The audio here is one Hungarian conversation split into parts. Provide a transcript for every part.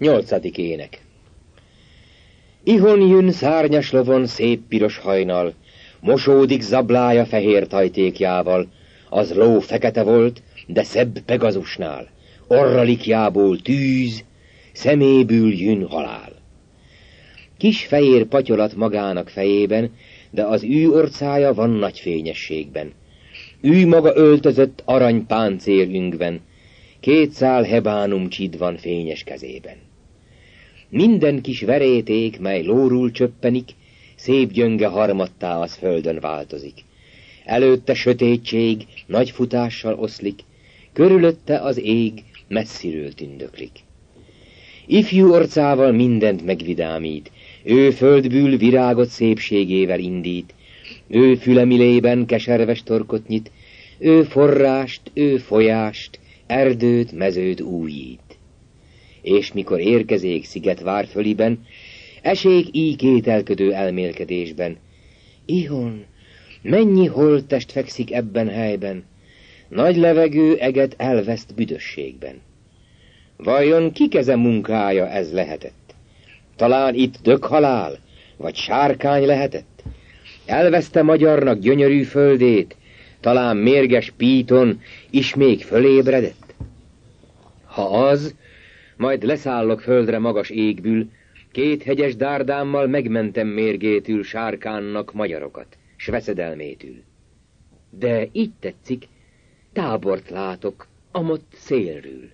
8. ének. Ihon jön szárnyas lovon szép piros hajnal, mosódik zablája fehér tajtékjával, az ló fekete volt, de szebb Pegazusnál, orralikjából tűz, szeméből jön halál. Kis fehér patyolat magának fejében, de az ő orcája van nagy fényességben. Ő maga öltözött arany páncélünkben, 2 szál hebánum csid van fényes kezében. Minden kis veréték, mely lóról csöppenik, szép gyönge harmattá az földön változik. Előtte sötétség nagy futással oszlik, körülötte az ég messziről tündöklik. Ifjú orcával mindent megvidámít, ő földből virágot szépségével indít, ő fülemilében keserves torkot nyit, ő forrást, ő folyást, erdőt, mezőt újít. És mikor érkezék szigetvár föliben, esék így kételködő elmélkedésben. Ihon, mennyi holttest fekszik ebben helyben, nagy levegő eget elveszt büdösségben. Vajon ki keze munkája ez lehetett? Talán itt döghalál, vagy sárkány lehetett? Elveszte magyarnak gyönyörű földét, talán mérges Píton is még fölébredett? Ha az, majd leszállok földre magas égbül, 2 hegyes dárdámmal megmentem mérgétül sárkánnak magyarokat, s veszedelmétül. De így tetszik, tábort látok, amott szélről.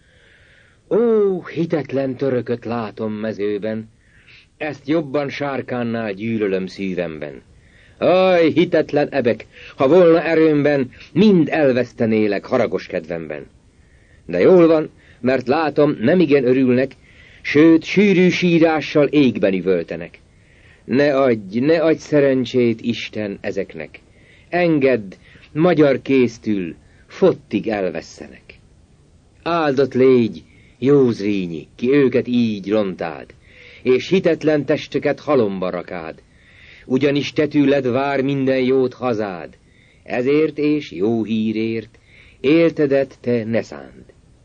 Ó, hitetlen törököt látom mezőben, ezt jobban sárkánnál gyűlölöm szívemben. Aj, hitetlen ebek, ha volna erőmben, mind elvesztenélek haragos kedvemben. De jól van, mert látom, nemigen örülnek, sőt, sűrű sírással égben üvöltenek. Ne adj szerencsét, Isten, ezeknek. Engedd, magyar kéztül, fottig elvesszenek. Áldott légy, jó Zrínyi, ki őket így rontád, és hitetlen testeket halomba rakád. Ugyanis te tőled vár minden jót hazád, ezért és jó hírért éltedet te ne szánd.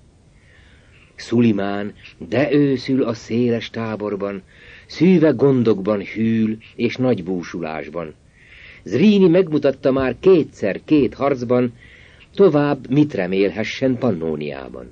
Szulimán, de őszül a széles táborban, szűve gondokban hűl és nagy búsulásban. Zrínyi megmutatta már 2 harcban, tovább mit remélhessen Pannóniában.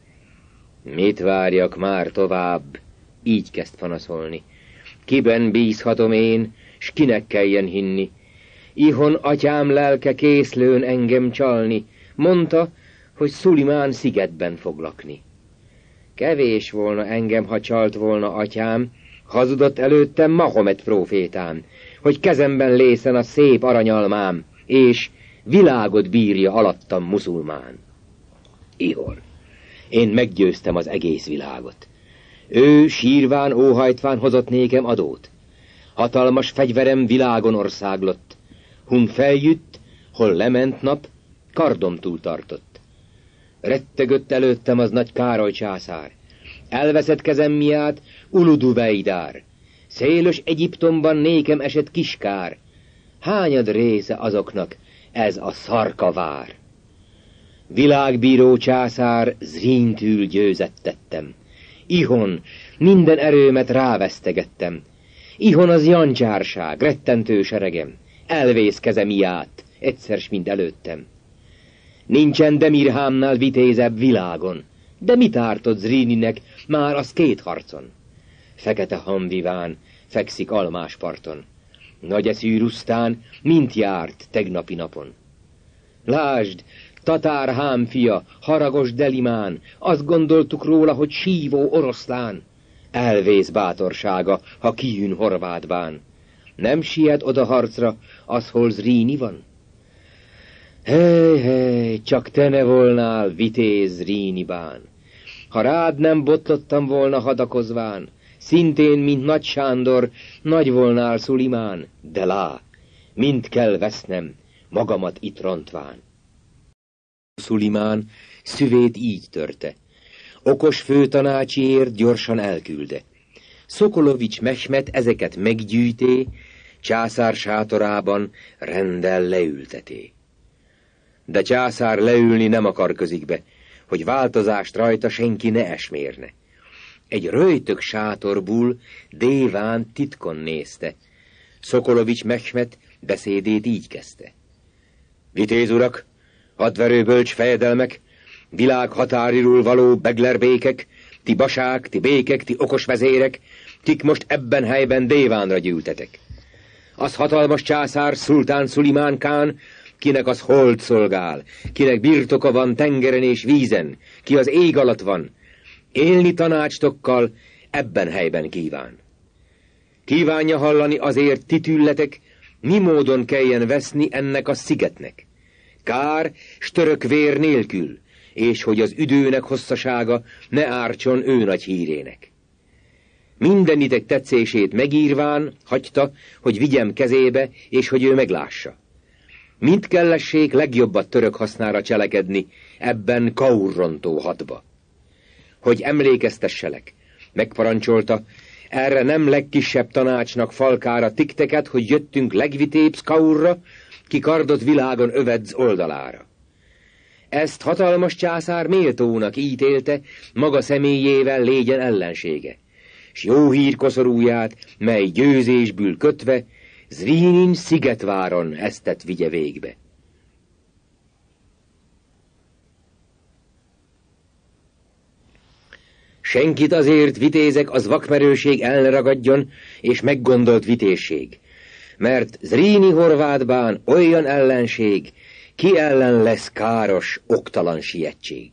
Mit várjak már tovább, így kezd panaszolni. Kiben bízhatom én, s kinek kelljen hinni? Ihon atyám lelke készlőn engem csalni, mondta, hogy Szulimán szigetben fog lakni. Kevés volna engem, ha csalt volna atyám, hazudott előttem Mahomet prófétám, hogy kezemben lészen a szép aranyalmám, és világot bírja alattam muszulmán. Ihon, én meggyőztem az egész világot. Ő sírván, óhajtván hozott nékem adót. Hatalmas fegyverem világon országlott. Hun feljütt, hol lement nap, kardomtúl tartott. Rettegött előttem az nagy Károly császár. Elveszett kezem miatt Uluduveidár. Szélos Egyiptomban nékem esett kiskár. Hányad része azoknak ez a szarka vár? Világbíró császár Zríntül győzettettem. Ihon minden erőmet rávesztegettem. Ihon az jancsárság, rettentő seregem, elvész kezem iát, egyszer s mind előttem. Nincsen Demirhámnál vitézebb világon, de mit ártott Zríninek már az 2 harcon? Fekete hamviván fekszik almás parton, nagy eszű Rusztán mint járt tegnapi napon. Lásd, tatár hám fia, haragos Delimán, azt gondoltuk róla, hogy sívó oroszlán. Elvész bátorsága, ha kijön horvátbán. Nem siet oda harcra, az hol Zrínyi van? Hely, csak te ne volnál vitéz Zrínibán. Ha rád nem botlottam volna hadakozván, szintén, mint Nagy Sándor, nagy volnál Szulimán, de lá, mind kell vesznem, magamat itt rontván. Szulimán szüvét így törte. Okos főtanácsiért gyorsan elkülde. Szokolovics Mehmet ezeket meggyűjté, császár sátorában renddel leülteté. De császár leülni nem akar közikbe, hogy változást rajta senki ne esmérne. egy röjtök sátorból Déván titkon nézte. Szokolovics Mehmet beszédét így kezdte. Vitéz urak, hadverő bölcs fejedelmek, világ határiról való beglerbékek, ti basák, ti békek, ti okos vezérek, kik most ebben helyben Dévánra gyűltetek. Az hatalmas császár Szultán Szulimán Kán, kinek az hold szolgál, kinek birtoka van tengeren és vízen, ki az ég alatt van, élni tanácstokkal ebben helyben kíván. Kívánja hallani azért titülletek, mi módon kelljen veszni ennek a szigetnek. Kár, s török vér nélkül, és hogy az üdőnek hosszasága ne ártson ő nagy hírének. Mindenitek tetszését megírván hagyta, hogy vigyem kezébe, és hogy ő meglássa. Mind kellessék legjobbat török hasznára cselekedni ebben kaurrontó hadba. Hogy emlékeztesselek, megparancsolta, erre nem legkisebb tanácsnak falkára tikteket, hogy jöttünk legvitébb Kaurra, ki kardot világon övedz oldalára. Ezt hatalmas császár méltónak ítélte, maga személyével légyen ellensége, s jó hír koszorúját, mely győzésből kötve, Zrínin Szigetváron eztet vigye végbe. Senkit azért, vitézek, az vakmerőség elragadjon, és meggondolt vitézség, mert Zríni Horvátbán olyan ellenség, ki ellen lesz káros, oktalan sietség.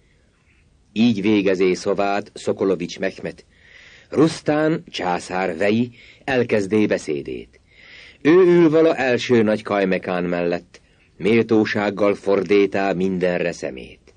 Így végezé szavát Szokolovics Mehmet. Rusztán császár vei elkezdé beszédét. Ő ül vala első nagy Kajmekán mellett, méltósággal fordétá mindenre szemét.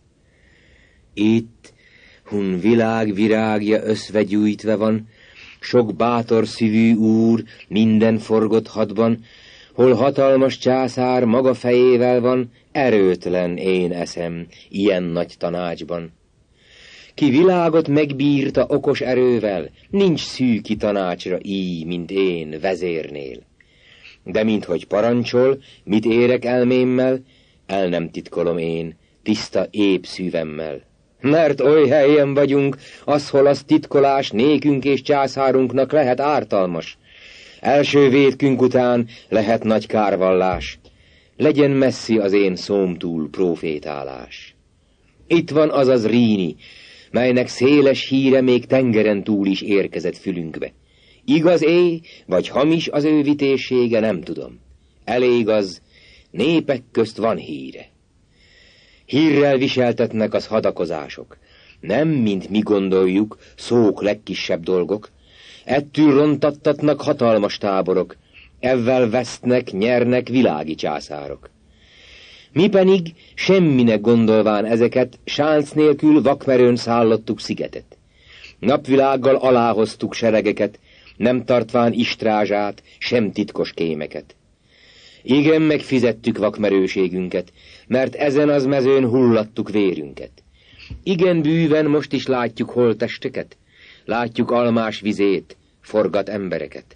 Itt, hun világ virágja összvegyújtve van, sok bátor szívű úr minden forgott hadban, hol hatalmas császár maga fejével van, erőtlen én eszem ilyen nagy tanácsban. Ki világot megbírta okos erővel, nincs szűki tanácsra így, mint én vezérnél. De minthogy parancsol, mit érek elmémmel, el nem titkolom én, tiszta épp szívemmel. Mert oly helyen vagyunk, az hol az titkolás nékünk és császárunknak lehet ártalmas. Első vétkünk után lehet nagy kárvallás, legyen messzi az én szóm túl profétálás. Itt van az az Zríni, melynek széles híre még tengeren túl is érkezett fülünkbe. Igaz vagy hamis az ő vitézsége, nem tudom. Elég az, népek közt van híre. Hírrel viseltetnek az hadakozások, nem, mint mi gondoljuk, szók legkisebb dolgok. Ettől rontattatnak hatalmas táborok, evvel vesztnek, nyernek világi császárok. Mi pedig, semminek gondolván ezeket, sánc nélkül vakmerőn szállottuk szigetet. Napvilággal aláhoztuk seregeket, nem tartván istrázsát, sem titkos kémeket. Igen, megfizettük vakmerőségünket, mert ezen az mezőn hullattuk vérünket. Igen, bűven most is látjuk holttesteket, látjuk almás vizét, forgat embereket.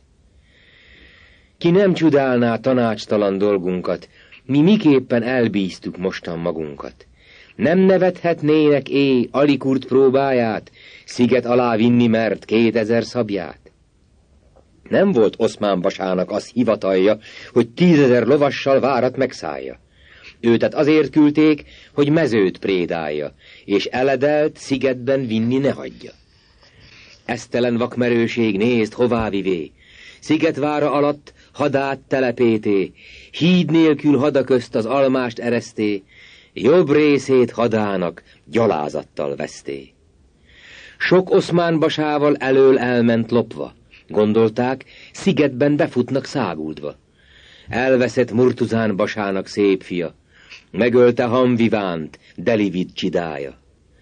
Ki nem csodálná tanácstalan dolgunkat, mi miképpen elbíztuk mostan magunkat. Nem nevethetnének Alikurt próbáját, sziget alá vinni mert 2000 szabját. Nem volt Oszmán Basának az hivatalja, hogy 10 000 lovassal várat megszállja. Őtet azért küldték, hogy mezőt prédálja, és eledelt szigetben vinni ne hagyja. Esztelen vakmerőség nézd, hová vivé, szigetvára alatt hadát telepété, híd nélkül hada közt az almást ereszté, jobb részét hadának gyalázattal veszté. Sok Oszmán Basával elől elment lopva, gondolták, szigetben befutnak száguldva. Elveszett Murtuzán Basának szép fia, megölte Hamvivánt, Delivid csidája.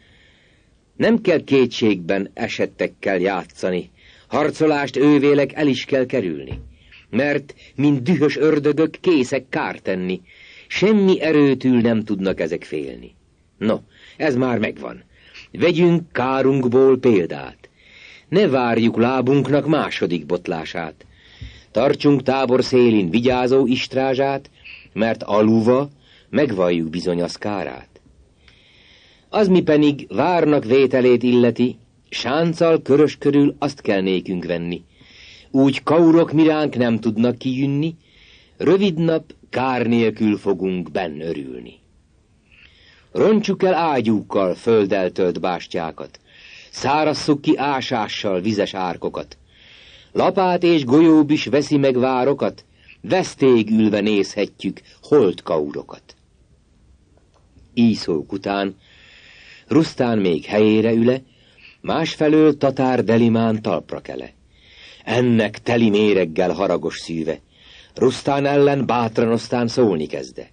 Nem kell kétségben esettekkel játszani, harcolást ővélek el is kell kerülni, mert, mint dühös ördögök, készek kárt tenni, semmi erőtül nem tudnak ezek félni. No, ez már megvan. Vegyünk kárunkból példát. Ne várjuk lábunknak második botlását. Tartsunk tábor szélin vigyázó istrázsát, mert aluva megvalljuk bizony az kárát. Az mi pedig várnak vételét illeti, Sánccal körös körül azt kell nékünk venni. Úgy kaurok miránk nem tudnak kijönni, rövid nap kár nélkül fogunk benn örülni. Roncsuk el ágyúkkal földdel tölt bástyákat, szárasszuk ki ásással vizes árkokat. Lapát és golyób is veszi meg várokat, vesztég ülve nézhetjük holt kaurokat. Íszók után, Rusztán még helyére üle, másfelől tatár Delimán talpra kele. Ennek teli méreggel haragos szíve, Rusztán ellen bátran aztán szólni kezde.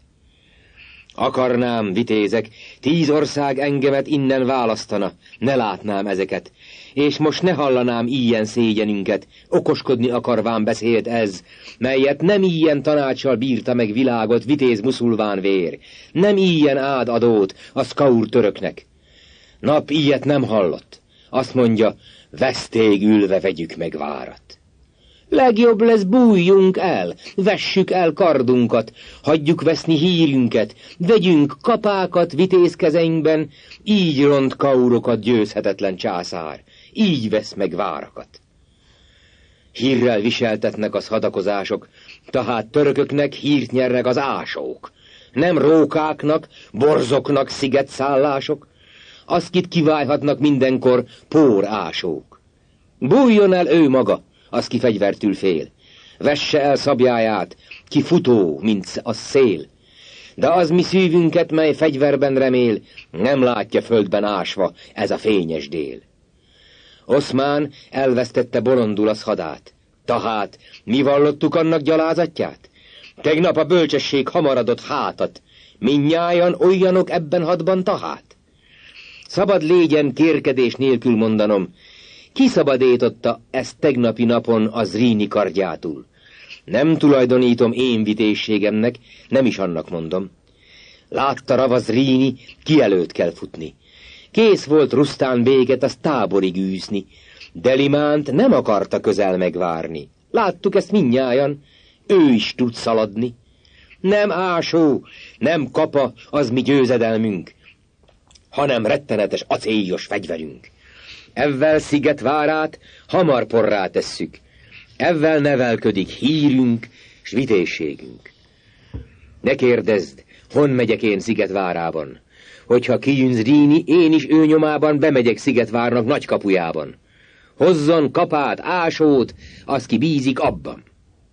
Akarnám, vitézek, 10 ország engemet innen választana, ne látnám ezeket, és most ne hallanám ilyen szégyenünket, okoskodni akarván beszélt ez, melyet nem ilyen tanácssal bírta meg világot vitéz muszulmán vér, nem ilyen ád adót a szkaur töröknek. Nap ilyet nem hallott, azt mondja, vesztég ülve vegyük meg várat. Legjobb lesz, bújjunk el, vessük el kardunkat, hagyjuk veszni hírünket, vegyünk kapákat vitézkezeinkben, így ront kaurokat győzhetetlen császár, így vesz meg várakat. Hírrel viseltetnek az hadakozások, tehát törököknek hírt nyernek az ásók, nem rókáknak, borzoknak szigetszállások, azt kiválhatnak mindenkor ásók. Bújjon el ő maga, az ki fegyvertül fél, vesse el szabjáját, ki futó, mint a szél. De az mi szívünket, mely fegyverben remél, nem látja földben ásva ez a fényes dél. Oszmán elvesztette bolondul az hadát, tehát mi vallottuk annak gyalázatját? Tegnap a bölcsesség hamaradott hátat, mindnyájan olyanok ebben hadban tahát. Szabad légyen kérkedés nélkül mondanom, ki szabadította ezt tegnapi napon a Zríni kardjától? Nem tulajdonítom én vitézségemnek, nem is annak mondom. Látta Rava Zríni, ki előtt kell futni. Kész volt Rusztán béget az táborig űzni, Delimánt nem akarta közel megvárni. Láttuk ezt mindnyájan, ő is tud szaladni. Nem ásó, nem kapa az mi győzedelmünk, hanem rettenetes acélyos fegyverünk. Evvel Szigetvárát hamar porrá tesszük, evvel nevelködik hírünk s vitézségünk. Ne kérdezd, hon megyek én Szigetvárában, hogyha kijön Zríni, én is ő nyomában bemegyek Szigetvárnak nagy kapujában. Hozzon kapát, ásót, az ki bízik abban.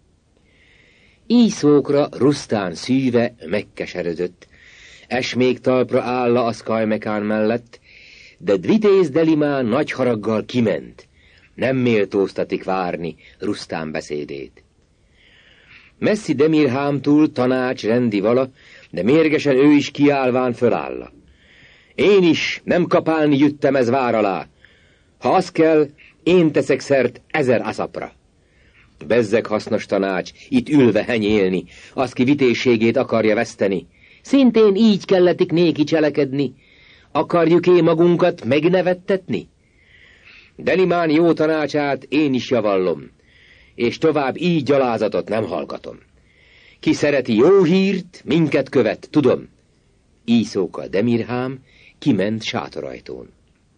Íszókra Rusztán szíve megkeseredett, esmék talpra álla a Szkajmekán mellett, de vitéz Delimán nagy haraggal kiment, nem méltóztatik várni Rusztán beszédét. Messzi Demirhámtól tanács rendi vala, de mérgesen ő is kiállván fölálla. Én is nem kapálni jöttem ez vár alá. Ha az kell, én teszek szert 1000 aszapra. Bezzeg hasznos tanács, itt ülve henyélni, az ki vitézségét akarja veszteni. Szintén így kelletik néki cselekedni. Akarjuk-e magunkat megnevettetni? Delimán jó tanácsát én is javallom, és tovább így gyalázatot nem hallgatom. Ki szereti jó hírt, minket követ, tudom. Íszóka Demirhám kiment sátorajtón.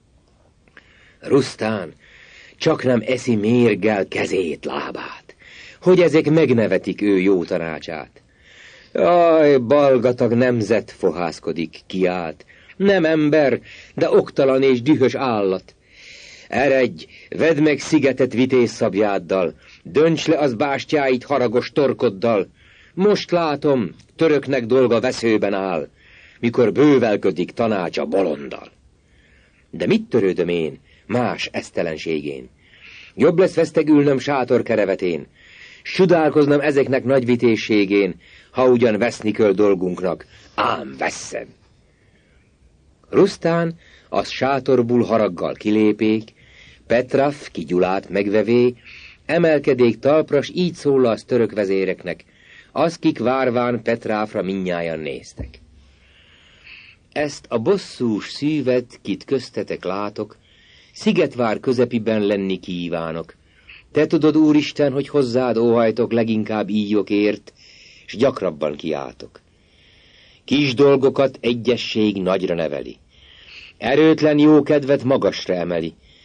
Rusztán csak nem eszi mérggel kezét, lábát, hogy ezek megnevetik ő jó tanácsát. Jaj, balgatag nemzet, fohászkodik, kiált. Nem ember, de oktalan és dühös állat. Eredj, vedd meg szigetet vitéz szabjáddal, dönts le az bástyáit haragos torkoddal. Most látom, töröknek dolga veszőben áll, mikor bővelködik tanácsa bolonddal. De mit törődöm én más esztelenségén? Jobb lesz vesztegülnöm sátor kerevetén, sudálkoznom ezeknek nagy vitézségén, ha ugyan veszni kell dolgunknak, ám vesszen. Rusztán az sátorból haraggal kilépék, Petraf ki Gyulát megvevé, emelkedék talpra, s így szól az török vezéreknek, az kik várván Petráfra mindnyájan néztek. Ezt a bosszús szívet, kit köztetek látok, Szigetvár közepiben lenni kívánok. Te tudod, Úristen, hogy hozzád óhajtok leginkább íjokért, s gyakrabban kiáltok. Kis dolgokat egyesség nagyra neveli. Erőtlen jó kedvet magasra emeli.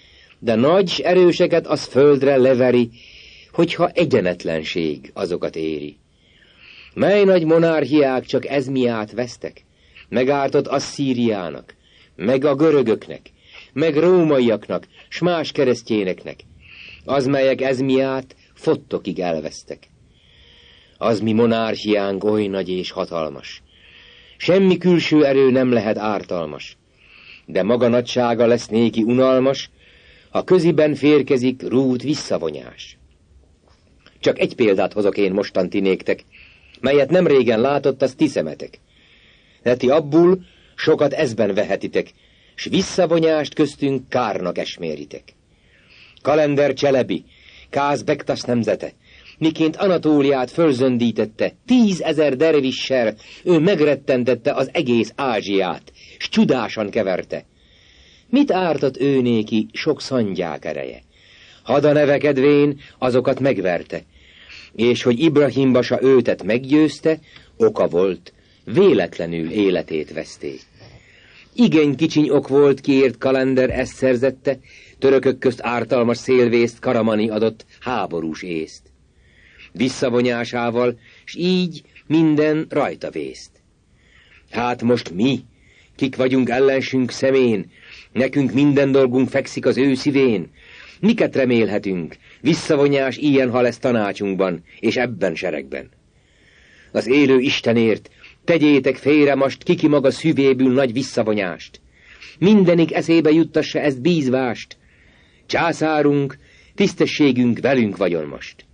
de nagy s erőseket az földre leveri, hogyha egyenetlenség azokat éri. Mely nagy monarchiák csak Ezmiát vesztek, megártott Asszíriának, meg a görögöknek, meg rómaiaknak, s más keresztjéneknek, az melyek Ezmiát fottokig elvesztek. Az mi monarchiánk oly nagy és hatalmas, semmi külső erő nem lehet ártalmas, de maga nagysága lesz néki unalmas, ha köziben férkezik rút visszavonyás. Csak egy példát hozok én mostan ti néktek, melyet nem régen látott, az ti szemetek. De ti abból sokat ezben vehetitek, s visszavonyást köztünk kárnak esméritek. Kalender Cselebi, Kász Bektas nemzete, miként Anatóliát fölzöndítette, 10 000 dervissel, ő megrettentette az egész Ázsiát, s csudásan keverte. Mit ártott ő néki sok szangyák ereje? Hada nevekedvén azokat megverte, és hogy Ibrahim basa őtet meggyőzte, oka volt, véletlenül életét veszté. Igen kicsiny ok volt, kiért Kalender ezt szerzette, törökök közt ártalmas szélvészt Karamani adott háborús észt. Visszavonyásával, s így minden rajta vészt. Hát most mi, kik vagyunk ellensünk szemén, nekünk minden dolgunk fekszik az ő szívén, miket remélhetünk, visszavonyás ilyen, ha lesz tanácsunkban, és ebben seregben. Az élő Istenért tegyétek félre most kiki maga szívébül nagy visszavonyást. Mindenik eszébe juttassa ezt bízvást. Császárunk, tisztességünk velünk vagyon most.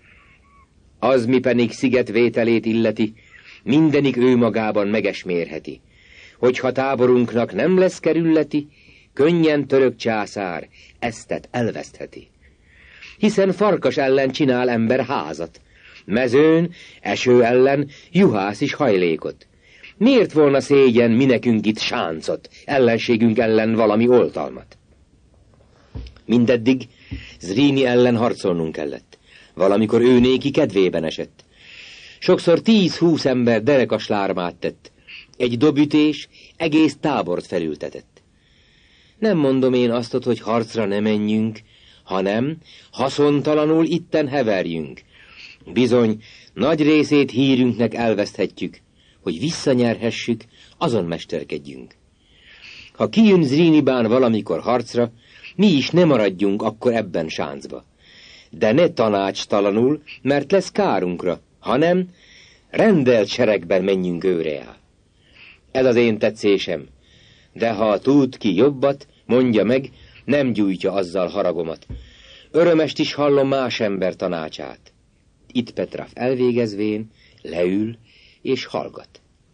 Az mi pedig szigetvételét illeti, mindenik ő magában megesmérheti. Hogyha táborunknak nem lesz kerülleti, könnyen török császár eztet elvesztheti. Hiszen farkas ellen csinál ember házat, mezőn, eső ellen juhász is hajlékot. Miért volna szégyen mi nekünk itt sáncot, ellenségünk ellen valami oltalmat? Mindeddig Zrínyi ellen harcolnunk kellett, valamikor ő néki kedvében esett. Sokszor 10-20 ember derekas lármát tett, egy dobütés egész tábort felültetett. Nem mondom én azt, hogy harcra ne menjünk, hanem haszontalanul itten heverjünk. Bizony, nagy részét hírünknek elveszthetjük, hogy visszanyerhessük, azon mesterkedjünk. Ha kijön Zrínibán valamikor harcra, mi is ne maradjunk akkor ebben sáncba. De ne tanácstalanul, mert lesz kárunkra, hanem rendelt seregben menjünk őre. Ez az én tetszésem, de ha tud ki jobbat, mondja meg, nem gyújtja azzal haragomat. Örömest is hallom más ember tanácsát. Itt Petraf elvégezvén leül és hallgat.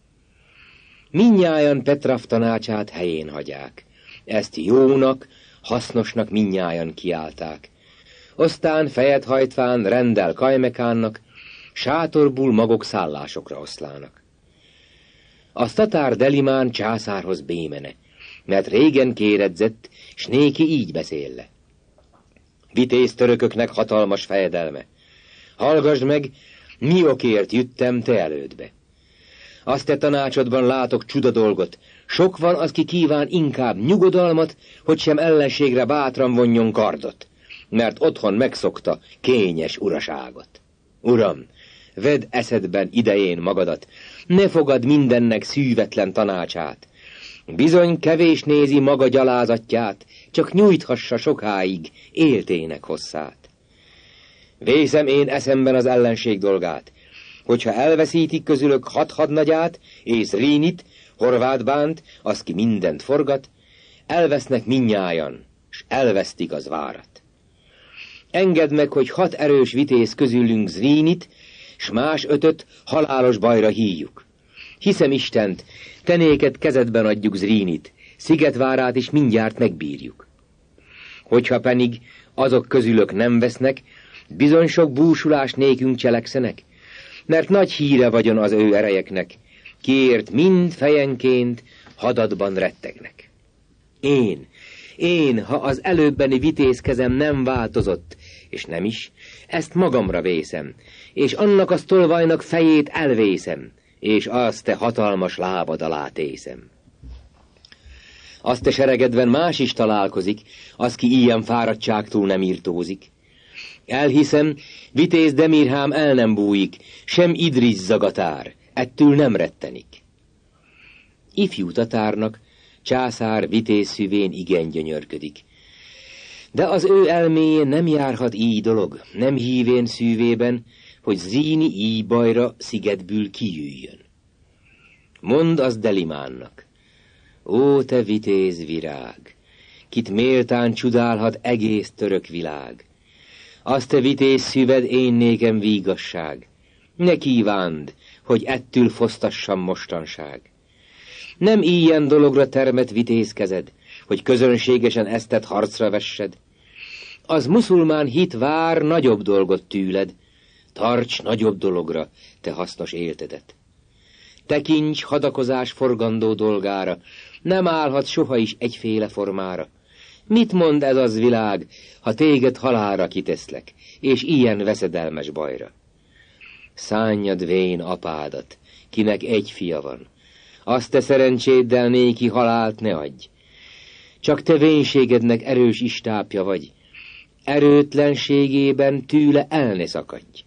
Mindnyájan Petraf tanácsát helyén hagyják. Ezt jónak, hasznosnak mindnyájan kiálták. Aztán fejet hajtván rendel Kajmekánnak, sátorból magok szállásokra oszlának. Az tatár Delimán császárhoz bémene, mert régen kéredzett, s néki így beszélle. Vitéz törököknek hatalmas fejedelme. Hallgasd meg, mi okért jöttem te elődbe. Azt te tanácsodban látok csuda dolgot, sok van az, ki kíván inkább nyugodalmat, hogy sem ellenségre bátran vonjon kardot, mert otthon megszokta kényes uraságot. Uram, vedd eszedben idején magadat, ne fogad mindennek szűvetlen tanácsát. Bizony kevés nézi maga gyalázatját, csak nyújthassa sokáig éltének hosszát. Vészem én eszemben az ellenség dolgát, hogyha elveszítik közülök 6 hadnagyát, és Zrínit, Horvátbánt, az ki mindent forgat, elvesznek mindnyájan, s elvesztik az várat. Engedd meg, hogy 6 erős vitéz közülünk Zrínit, s más 5-öt halálos bajra híjuk. Hiszem Istent, te néked kezedben adjuk Zrínit, Szigetvárát is mindjárt megbírjuk. Hogyha pedig azok közülök nem vesznek, bizony sok búsulás nékünk cselekszenek, mert nagy híre vagyon az ő erejeknek, kiért mind fejenként hadadban rettegnek. Én, ha az előbbeni vitézkezem nem változott, és nem is, ezt magamra vészem, és annak az tolvajnak fejét elvészem, és azt te hatalmas lábad alá tészem. Azt te seregedven más is találkozik, az ki ilyen fáradtságtól nem irtózik. Elhiszem, vitéz Demirhám el nem bújik, sem Idris zagatár, ettől nem rettenik. Ifjú tatárnak császár vitéz szüvén igen gyönyörködik. De az ő elméjén nem járhat így dolog, nem hívén szűvében, hogy Zríni így bajra szigetből kijöjjön. Mondd az Delimánnak: ó, te vitéz virág, kit méltán csodálhat egész török világ, azt te vitéz szíved én nékem vígasság, ne kívánd, hogy ettől fosztassam mostanság. Nem ilyen dologra termet vitéz kezed, hogy közönségesen eztet harcra vessed. Az muszulmán hit vár nagyobb dolgot tőled, tarts nagyobb dologra te hasznos éltedet. Tekints hadakozás forgandó dolgára, nem állhat soha is egyféle formára. Mit mond ez az világ, ha téged halálra kiteszlek, és ilyen veszedelmes bajra? Szánjad vén apádat, kinek egy fia van, azt te szerencséddel néki halált ne adj. Csak te vénségednek erős istápja vagy, erőtlenségében tőle el ne szakadj.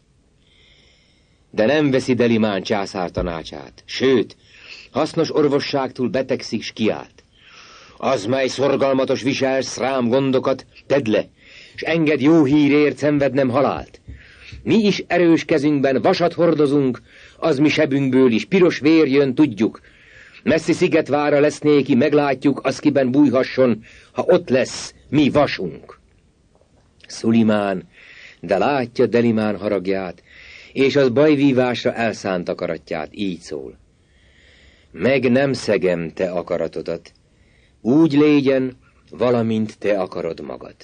De nem veszi Delimán császár tanácsát, sőt, hasznos orvosságtól betegszik s kiált. Az, mely szorgalmatos viselsz rám gondokat, tedd le, s engedd jó hírért szenvednem halált. Mi is erős kezünkben vasat hordozunk, az mi sebünkből is piros vér jön, tudjuk. Messzi szigetvára lesz néki, meglátjuk, az kiben bújhasson, ha ott lesz mi vasunk. Szulimán, de látja Delimán haragját, és az bajvívásra elszánt akaratját, így szól: meg nem szegem te akaratodat, úgy légyen, valamint te akarod magad.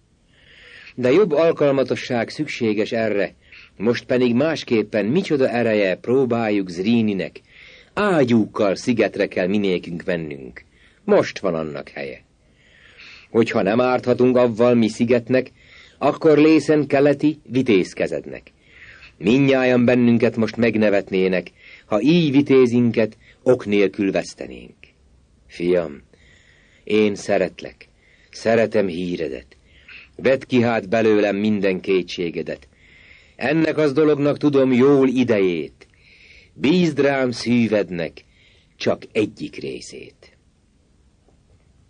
De jobb alkalmatosság szükséges erre, most pedig másképpen micsoda ereje próbáljuk Zríninek, ágyúkkal szigetre kell minékünk mennünk, most van annak helye. Hogyha nem árthatunk avval mi szigetnek, akkor lészen keleti vitézkezednek. Mindnyájan bennünket most megnevetnének, ha így vitézinket ok nélkül vesztenénk. Fiam, én szeretlek, szeretem híredet, vedd ki hát belőlem minden kétségedet. Ennek az dolognak tudom jól idejét, bízd rám szívednek csak egyik részét.